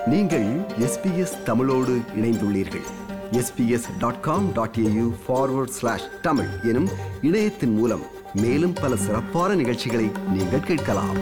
நீங்கள் SBS தமிழோடு இணைந்துள்ளீர்கள். sbs.com.au/tamil எனும் இணையத்தின் மூலம் மேலும் பல சிறப்பான நிகழ்ச்சிகளை நீங்கள் கேட்கலாம்.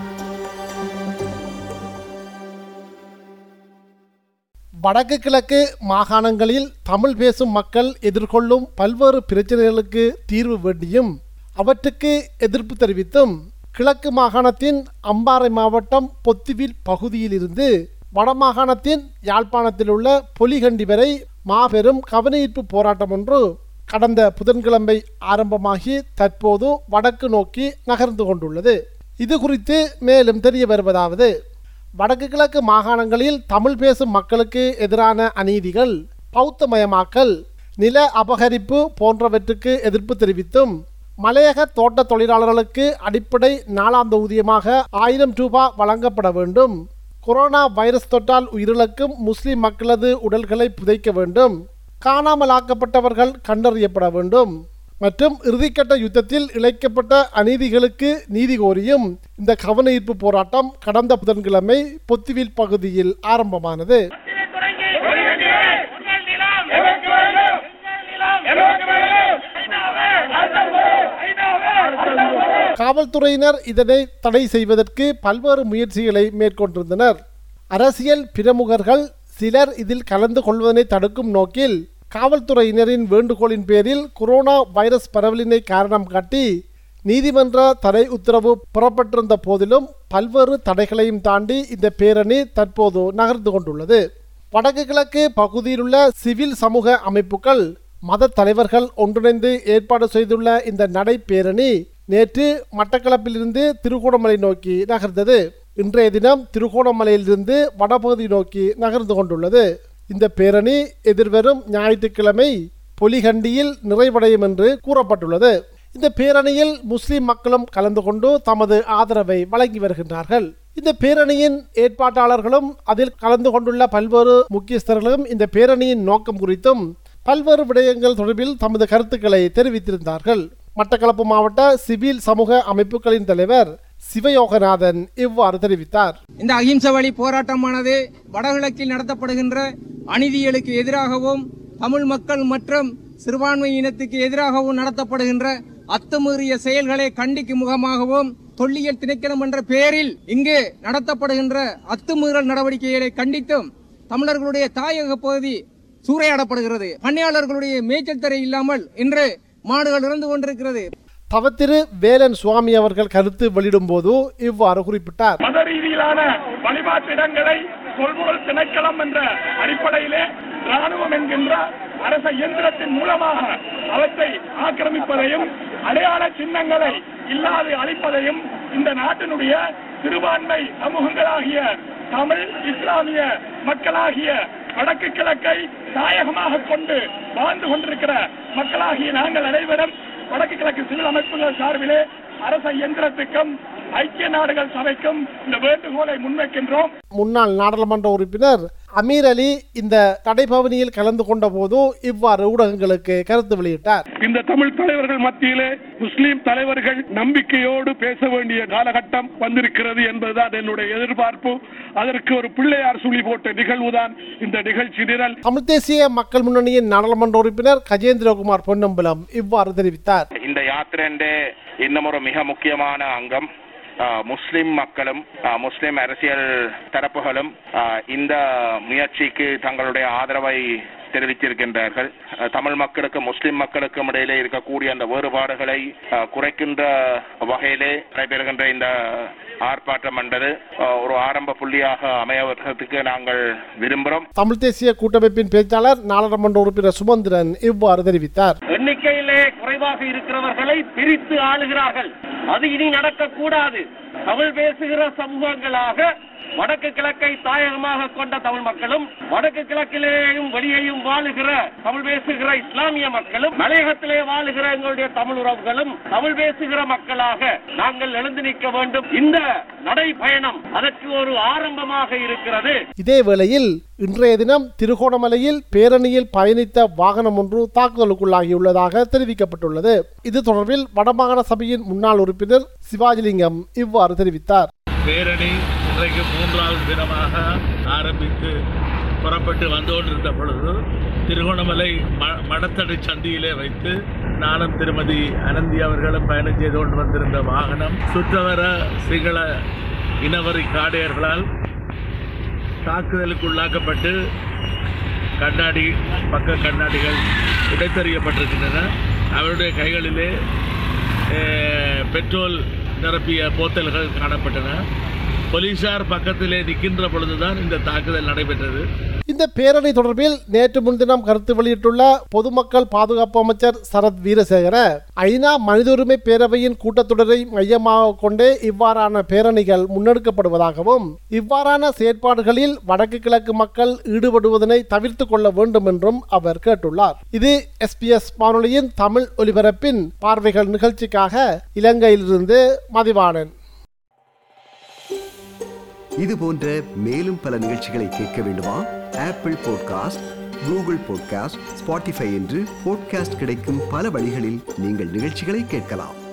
வடக்கு கிழக்கு மாகாணங்களில் தமிழ் பேசும் மக்கள் எதிர்கொள்ளும் பல்வேறு பிரச்சனைகளுக்கு தீர்வு வேண்டியும் அவற்றுக்கு எதிர்ப்பு தெரிவித்தும் கிழக்கு மாகாணத்தின் அம்பாறை மாவட்டம் பொத்துவில் பகுதியிலிருந்து வடமாகாணத்தின் யாழ்ப்பாணத்தில் உள்ள பொலிகண்டி வரை மாபெரும் கவனஈர்ப்பு போராட்டம் ஒன்று கடந்த புதன்கிழமை ஆரம்பமாகி தற்போது வடக்கு நோக்கி நகர்ந்து கொண்டுள்ளது. இது குறித்து மேலும் தெரிய வருவதாவது, வடக்கு கிழக்கு மாகாணங்களில் தமிழ் பேசும் மக்களுக்கு எதிரான அநீதிகள், பௌத்தமயமாக்கல், நில அபகரிப்பு போன்றவற்றுக்கு எதிர்ப்பு தெரிவித்தும் மலையக தோட்ட தொழிலாளர்களுக்கு அடிப்படை நாளாந்த ஊதியமாக 1000 ரூபாய் வழங்கப்பட வேண்டும், கொரோனா வைரஸ் தொற்றால் உயிரிழக்கும் முஸ்லிம் மக்களது உடல்களை புதைக்க வேண்டும், காணாமலாக்கப்பட்டவர்கள் கண்டறியப்பட வேண்டும் மற்றும் இறுதிக்கட்ட யுத்தத்தில் இழைக்கப்பட்ட அநீதிகளுக்கு நீதி கோரியும் இந்த கவனஈர்ப்பு போராட்டம் கடந்த புதன்கிழமை பொத்துவில் பகுதியில் ஆரம்பமானது. காவல்துறையினர் இதனை தடை செய்வதற்கு பல்வேறு முயற்சிகளை மேற்கொண்டிருந்தனர். அரசியல் பிரமுகர்கள் சிலர் இதில் கலந்து கொள்வதனை தடுக்கும் நோக்கில் காவல்துறையினரின் வேண்டுகோளின் பேரில் கொரோனா வைரஸ் பரவலினை காரணம் காட்டி நீதிமன்ற தடை உத்தரவு புறப்பட்டிருந்த போதிலும் பல்வேறு தடைகளையும் தாண்டி இந்த பேரணி தற்போது நகர்ந்து கொண்டுள்ளது. வடக்கு கிழக்கு பகுதியில் உள்ள சிவில் சமூக அமைப்புகள், மத தலைவர்கள் ஒன்றிணைந்து ஏற்பாடு செய்துள்ள இந்த நடைபேரணி நேற்று மட்டக்களப்பிலிருந்து திருகோணமலை நோக்கி நகர்ந்தது. இன்றைய தினம் திருகோணமலையிலிருந்து வடபகுதி நோக்கி நகர்ந்து கொண்டுள்ளது. இந்த பேரணி எதிர்வரும் ஞாயிற்றுக்கிழமை பொலிகண்டியில் நிறைவடையும் என்று கூறப்பட்டுள்ளது. இந்த பேரணியில் முஸ்லிம் மக்களும் கலந்து கொண்டு தமது ஆதரவை வழங்கி வருகின்றார்கள். இந்த பேரணியின் ஏற்பாட்டாளர்களும் அதில் கலந்து கொண்டுள்ள பல்வேறு முக்கியஸ்தர்களும் இந்த பேரணியின் நோக்கம் குறித்தும் பல்வேறு விடயங்கள் தொடர்பில் தமது கருத்துக்களை தெரிவித்திருந்தார்கள். மட்டக்களப்பு மாவட்ட சிவில் சமூக அமைப்புகளின் தலைவர் சிவயோகநாதன் இவ்வாறு தெரிவித்தார். இந்த அகிம்சை வழி போராட்டமானது வடகிழக்கில் நடத்தப்படுகின்ற அநீதிகளுக்கு எதிராகவும் தமிழ் மக்கள் மற்றும் சிறுபான்மை இனத்துக்கு எதிராகவும் நடத்தப்படுகின்ற அத்துமீறிய செயல்களை கண்டிக்கும் முகமாகவும் தொல்லியல் திணைக்களம் என்ற பெயரில் இங்கு நடத்தப்படுகின்ற அத்துமீறல் நடவடிக்கைகளை கண்டித்தும் தமிழர்களுடைய தாயக பகுதி சூறையாடப்படுகிறது. பணியாளர்களுடைய மேய்ச்சல் தரை இல்லாமல் இன்று மாடுகள் இறந்து கொண்டிருக்கிறது. தவத்திரு வேலன் சுவாமி அவர்கள் கருத்து வெளியிடும் போது இவ்வாறு குறிப்பிட்டார். மத ரீதியிலான வழிபாட்டிடங்களை கொள்முதல் திணைக்களம் என்ற அடிப்படையிலே ராணுவம் என்கின்ற அரச இயந்திரத்தின் மூலமாக அவற்றை ஆக்கிரமிப்பதையும் அடையாள சின்னங்களை இல்லாது அழிப்பதையும் இந்த நாட்டினுடைய சிறுபான்மை சமூகங்களாகிய தமிழ் இஸ்லாமிய மக்களாகிய வடக்கு கிழக்கை தாயகமாக கொண்டு வாழ்ந்து கொண்டிருக்கிற மக்களாகிய நாங்கள் அனைவரும் வடக்கு கிழக்கு சிவில் அமைப்புகள் சார்பிலே அரச இயந்திரத்துக்கும் ஐக்கிய நாடுகள் சபைக்கும் இந்த வேண்டுகோளை முன்வைக்கின்றோம். முன்னாள் நாடாளுமன்ற உறுப்பினர் அமீர் அலி இந்த நடைபவனியில் கலந்து கொண்ட போது இவ்வாறு ஊடகங்களுக்கு கருத்து வெளியிட்டார். இந்த தமிழ் தலைவர்கள் மத்தியிலே முஸ்லீம் தலைவர்கள் நம்பிக்கையோடு பேச வேண்டிய காலகட்டம் வந்திருக்கிறது என்பதுதான் என்னுடைய எதிர்பார்ப்பு. அதற்கு ஒரு பிள்ளையார் சுழி போட்ட நிகழ்வுதான் இந்த நிகழ்ச்சி நிரல். தமிழ் தேசிய மக்கள் முன்னணியின் நாடாளுமன்ற உறுப்பினர் கஜேந்திரகுமார் பொன்னம்பலம் இவ்வாறு தெரிவித்தார். இந்த யாத்திரை இன்னும் ஒரு மிக முக்கியமான அங்கம். முஸ்லிம் மக்களும் முஸ்லிம் அரசியல் தரப்புகளும் இந்த முயற்சிக்கு தங்களுடைய ஆதரவை தெரிவித்திருக்கின்றார்கள். தமிழ் மக்களுக்கும் முஸ்லிம் மக்களுக்கும் இடையிலே இருக்கக்கூடிய அந்த வேறுபாடுகளை குறைக்கின்ற வகையிலே நடைபெறுகின்ற இந்த ஆர்ப்பாட்டம் என்பது ஒரு ஆரம்ப புள்ளியாக அமைவதற்கு நாங்கள் விரும்புகிறோம். தமிழ் தேசிய கூட்டமைப்பின் பேச்சாளர் நாடாளுமன்ற உறுப்பினர் சுமந்திரன் இவ்வாறு தெரிவித்தார். எண்ணிக்கையிலே குறைவாக இருக்கிறவர்களை பிரித்து ஆளுகிறார்கள். அது இனி நடக்கக்கூடாது. தமிழ் பேசுகிற சமூகங்களாக வடக்கு கிழக்கை தாயகமாக கொண்ட தமிழ் மக்களும் வடக்கு கிழக்கிலேயும் வெளியேயும் வாழுகிற தமிழ் பேசுகிற இஸ்லாமிய மக்களும் மலையகத்திலே வாழுகிற எங்களுடைய தமிழ் உறவுகளும் தமிழ் பேசுகிற மக்களாக நாங்கள் எழுந்து நிற்க வேண்டும். இந்த நடைபயணம் அதற்கு ஒரு ஆரம்பமாக இருக்கிறது. இதே வேளையில் இன்றைய தினம் திருகோணமலையில் பேரணியில் பயணித்த வாகனம் ஒன்று தாக்குதலுக்குள்ளாகியுள்ளதாக தெரிவிக்கப்பட்டுள்ளது. இது தொடர்பில் வடமாகாண சபையின் முன்னாள் உறுப்பினர் சிவாஜிலிங்கம் இவ்வாறு தெரிவித்தார். பேரணி இன்றைக்கு 3வது தினமாக ஆரம்பித்து புறப்பட்டு வந்து கொண்டிருந்த பொழுது திருகோணமலை மடத்தடை சந்தியிலே வைத்து நானும் திருமதி அனந்தி அவர்களும் பயணம் செய்து கொண்டு வந்திருந்த வாகனம் சுற்றவர சிங்கள இனவரி காடையர்களால் தாக்குதலுக்கு உள்ளாக்கப்பட்டு பக்க கண்ணாடிகள் இடைத்தறியப்பட்டிருக்கின்றன. அவருடைய கைகளிலே பெட்ரோல் நிரப்பிய போத்தல்கள் காணப்பட்டன. போலீசார் பக்கத்திலே நிற்கின்ற பொழுதுதான் இந்த தாக்குதல் நடைபெற்றது. இந்த பேரணி தொடர்பில் நேற்று முன்தினம் கருத்து வெளியிட்டுள்ள பொதுமக்கள் பாதுகாப்பு அமைச்சர் சரத் வீரசேகர, ஐநா மனித உரிமை பேரவையின் கூட்டத்தொடரை மையமாக கொண்டே இவ்வாறான பேரணிகள் முன்னெடுக்கப்படுவதாகவும் இவ்வாறான செயற்பாடுகளில் வடக்கு கிழக்கு மக்கள் ஈடுபடுவதனை தவிர்த்து கொள்ள வேண்டும் என்றும் அவர் கேட்டுள்ளார். இது SBS வானொலியின் தமிழ் ஒலிபரப்பின் பார்வைகள் நிகழ்ச்சிக்காக இலங்கையிலிருந்து மதிவாணன். இது போன்ற மேலும் பல நிகழ்ச்சிகளை கேட்க வேண்டுமா? Apple podcast, Google podcast, Spotify என்று பாட்காஸ்ட் கிடைக்கும் பல வழிகளில் நீங்கள் நிகழ்ச்சிகளை கேட்கலாம்.